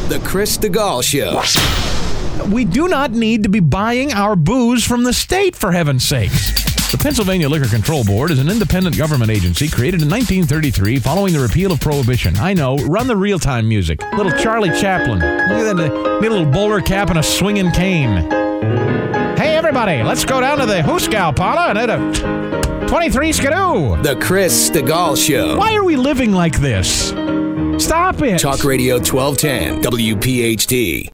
The Chris DeGaulle Show. We do not need to be buying our booze from the state, for heaven's sakes. The Pennsylvania Liquor Control Board is an independent government agency created in 1933 following the repeal of Prohibition. I know, run the real-time music. Little Charlie Chaplin. Look at that, need a little bowler cap and a swinging cane. Hey, everybody, let's go down to the Hooskow Parlor and hit a 23 Skidoo. The Chris DeGaulle Show. Why are we living like this? Stop it. Talk Radio 1210, WPHT.